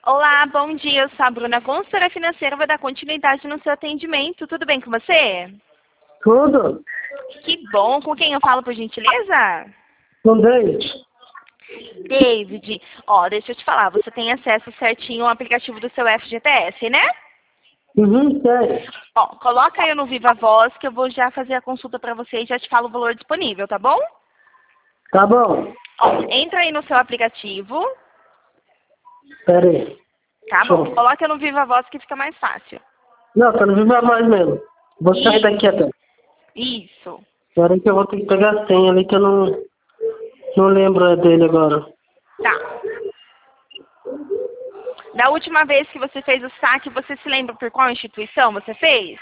Olá, bom dia. Eu sou a Bruna, consultora financeira, vou dar continuidade no seu atendimento. Tudo bem com você? Tudo? Que bom. Com quem eu falo, por gentileza? Com David? David. Ó, deixa eu te falar. Você tem acesso certinho ao aplicativo do seu FGTS, né? Sério. Ó, coloca aí no Viva Voz que eu vou já fazer a consulta pra você e já te falo o valor disponível, tá bom? Tá bom. Ó, entra aí no seu aplicativo. Pera aí. Tá bom. Coloca no Viva Voz que fica mais fácil. Não, tá no Viva Voz mesmo. Vou sair daqui até. Isso. Agora que eu vou ter que pegar a senha ali que eu não lembro dele agora. Tá. Da última vez que você fez o saque, você se lembra por qual instituição você fez?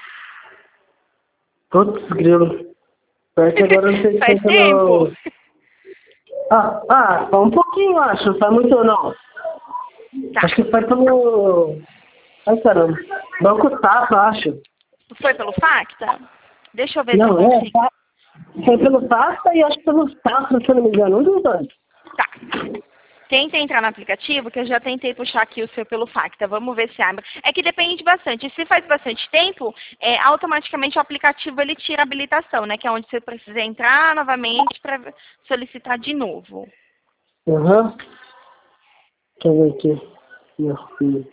Putz, grilo. Parece que agora eu não sei se Faz foi tempo? pelo... Só um pouquinho, acho. Não faz muito não. Tá. Acho que foi pelo... Ai, caramba. Banco Safra, acho. Foi pelo Facta? Deixa eu ver se eu Não, consigo. Foi pelo Safra e acho que pelo Safra, se eu não me engano. Um dos dois. Tá. Tenta entrar no aplicativo, que eu já tentei puxar aqui o seu pelo Facta. Vamos ver se abre. É que depende bastante. Se faz bastante tempo, automaticamente o aplicativo ele tira a habilitação, né? Que é onde você precisa entrar novamente para solicitar de novo. Aham. Deixa eu ver aqui. Meu filho.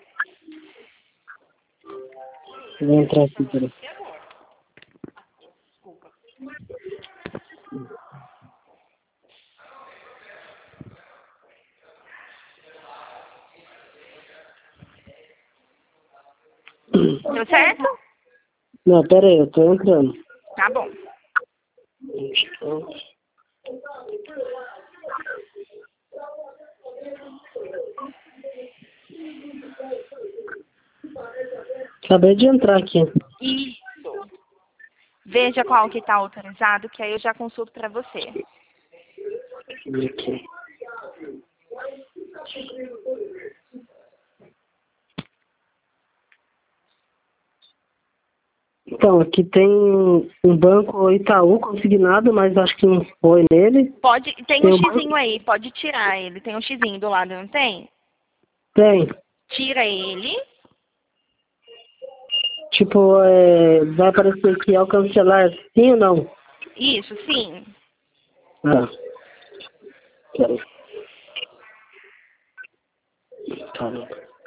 Vou entrar aqui, peraí. Deu certo? Não, pera aí, eu tô entrando. Tá bom. Acabei de entrar aqui. Isso. Veja qual que está autorizado, que aí eu já consulto para você. Aqui. Então, aqui tem um banco Itaú consignado, mas acho que não foi nele. Tem Tem um um banco? xizinho aí, pode tirar ele. Tem um xizinho do lado, não tem? Tem. Tira ele. Tipo, vai aparecer aqui ao cancelar, sim ou não? Isso, sim. Ah. Peraí. Caramba.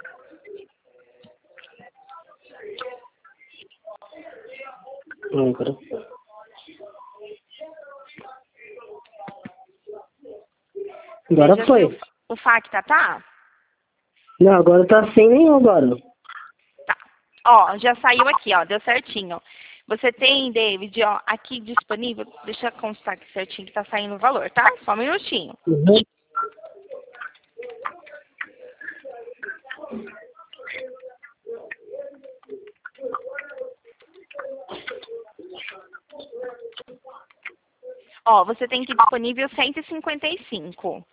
Agora. Agora Veja foi. se o Facta tá? Não, agora tá sem nenhum agora. Tá. Ó, já saiu aqui, ó. Deu certinho. Você tem, David, ó, aqui disponível. Deixa eu constar aqui certinho que tá saindo o valor, tá? Só um minutinho. Uhum. Ó, você tem aqui disponível 155.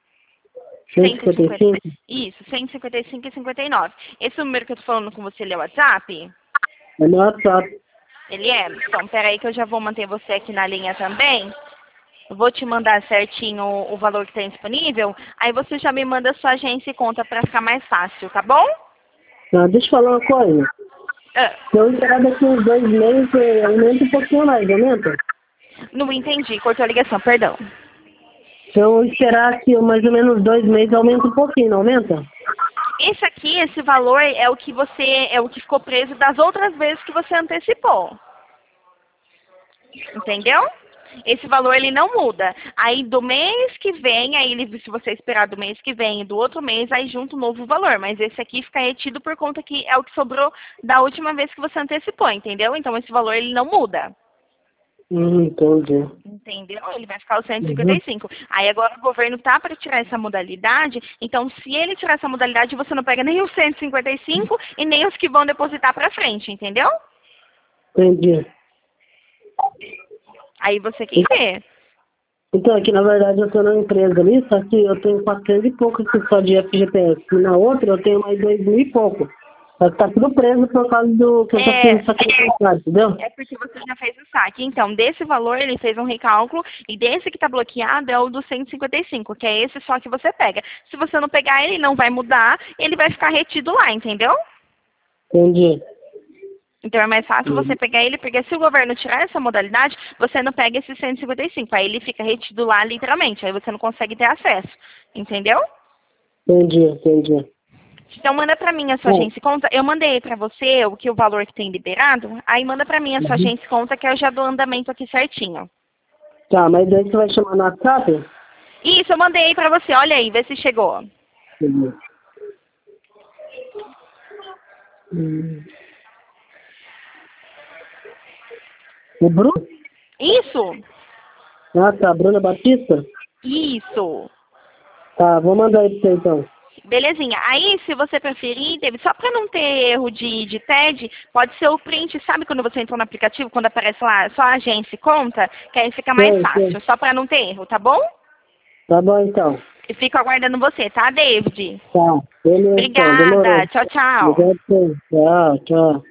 155? Isso, 155 e 59. Esse número que eu tô falando com você, ele é o WhatsApp? É no WhatsApp. Ele é? Então, peraí que eu já vou manter você aqui na linha também. Eu vou te mandar certinho o valor que tem disponível. Aí você já me manda sua agência e conta pra ficar mais fácil, tá bom? Tá, deixa eu falar uma coisa. Ah, Se eu esperar daqui uns 2 meses, aumenta um pouquinho mais, aumenta? não entendi, cortou a ligação, perdão. Se eu esperar aqui mais ou menos 2 meses, aumenta um pouquinho, não aumenta? Esse valor é o que ficou preso das outras vezes que você antecipou. Entendeu? Esse valor ele não muda. Aí do mês que vem, se você esperar do mês que vem e do outro mês, aí junta um novo valor. Mas esse aqui fica retido por conta que é o que sobrou da última vez que você antecipou, entendeu? Então esse valor ele não muda. Entendi. Entendeu? Ele vai ficar o 155. Aí agora o governo tá para tirar essa modalidade, então se ele tirar essa modalidade, você não pega nem os 155 e nem os que vão depositar para frente, entendeu? Entendi. Aí você quem vê. Então, aqui na verdade eu tô na empresa ali, só que eu tenho 400 e pouco aqui só de FGTS. E na outra eu tenho mais 2 mil e pouco. Só que tá tudo preso por causa do que eu já fiz sacrificado, entendeu? É porque você já fez o saque. Então, desse valor, ele fez um recálculo, e desse que está bloqueado é o do 155, que é esse só que você pega. Se você não pegar, ele não vai mudar, ele vai ficar retido lá, entendeu? Entendi. Então é mais fácil você pegar ele, porque se o governo tirar essa modalidade, você não pega esse 155. Aí ele fica retido lá literalmente, aí você não consegue ter acesso. Entendeu? Entendi. Então manda pra mim a sua agência e conta. Eu mandei pra você o valor que tem liberado, aí manda pra mim a sua agência e conta que eu já dou andamento aqui certinho. Tá, mas daí você vai chamar no WhatsApp? Isso, eu mandei pra você, olha aí, vê se chegou. Entendi. O Bruno? Isso! Ah, tá. Bruna Batista? Isso! Tá, vou mandar aí pra você então. Belezinha. Aí, se você preferir, David, só para não ter erro de TED, pode ser o print, sabe quando você entrou no aplicativo, quando aparece lá só agência e conta, que aí fica mais fácil, só para não ter erro, tá bom? Tá bom então. E fico aguardando você, tá, David? Tá, beleza então, demorou. Obrigada. Tchau, tchau. Obrigado, tchau.